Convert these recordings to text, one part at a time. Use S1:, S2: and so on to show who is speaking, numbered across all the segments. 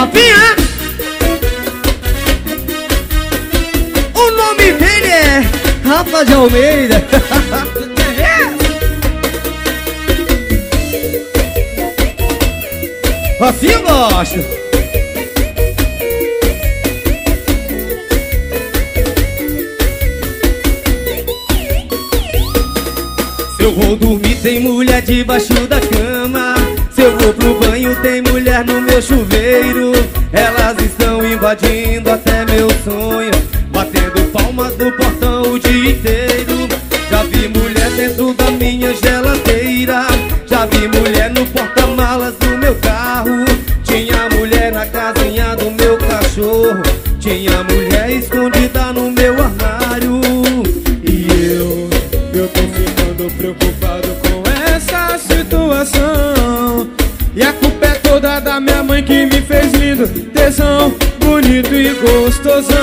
S1: Rafinha! O nome dele é Rafa de Almeida. Assim eu gosto. Se eu vou dormir tem mulher debaixo da cama. Se eu vou pro banho tem mulher no meu chuveiro. Elas estão invadindo até meu sonho, batendo palmas no portão o dia inteiro. Já vi mulher dentro da minha geladeira, já vi mulher no porta-malas do meu carro. Tinha mulher na casinha do meu cachorro, tinha mulher escondida no meu armário.
S2: E eu tô ficando preocupado com essa situação. E a culpa é toda da minha mãe que me fez lindo, tesão, bonito e gostosão.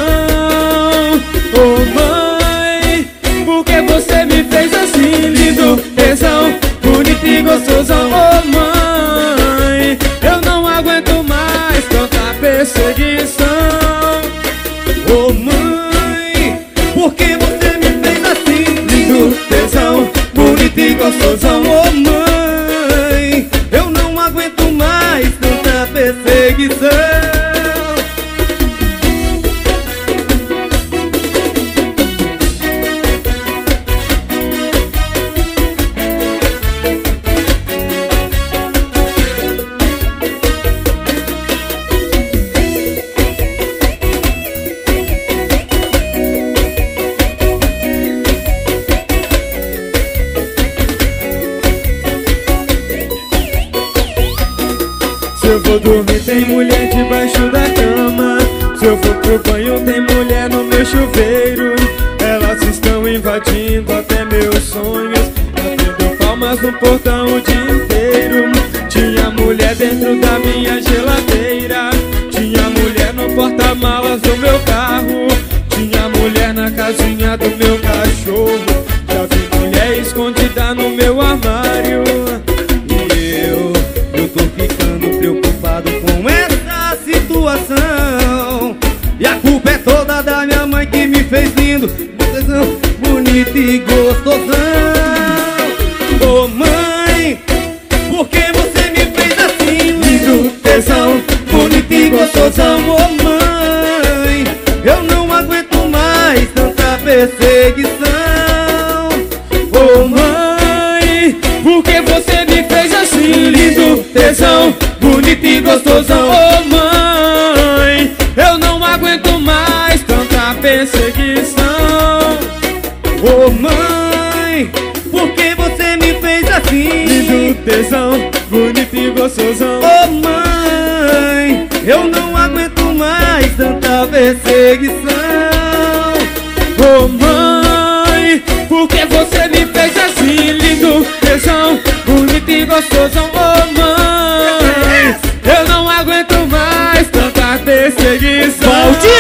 S2: Ô mãe, por que você me fez assim, lindo, tesão, bonito e gostosão? Ô mãe, eu não aguento mais tanta perseguição.
S1: Ô mãe, por que você me fez assim, lindo, tesão, bonito e gostosão? Ô mãe, eu não aguento mais tanta perseguição.
S2: Se eu vou dormir tem mulher debaixo da cama. Se eu for pro banho tem mulher no meu chuveiro. Elas estão invadindo até meus sonhos, batendo palmas no portão o dia inteiro. Tinha mulher dentro da minha geladeira, tinha mulher no porta-malas do meu carro, tinha mulher na casinha do meu cachorro, já vi mulher escondida no meu armário.
S1: Eu tô ficando preocupado com essa situação. E a culpa é toda da minha mãe que me fez lindo, bonito e gostosão. Ô mãe, por que você me fez assim, lindo, tesão, bonito e gostosão? Ô mãe, eu não aguento mais tanta perseguição. Ô mãe,
S2: por que você me fez assim, lindo, tesão, bonito e gostosão? Ô mãe, eu não aguento mais tanta perseguição.
S1: ô mãe, por que você me fez assim,
S2: Lindo, tesão, bonito e gostosão.
S1: ô mãe, eu não aguento mais tanta perseguição.
S2: Ô mãe, por que você me fez assim, lindo, tesão, bonito e gostosão? Ô mãe, eu não aguento mais tanta perseguição.
S1: Volte!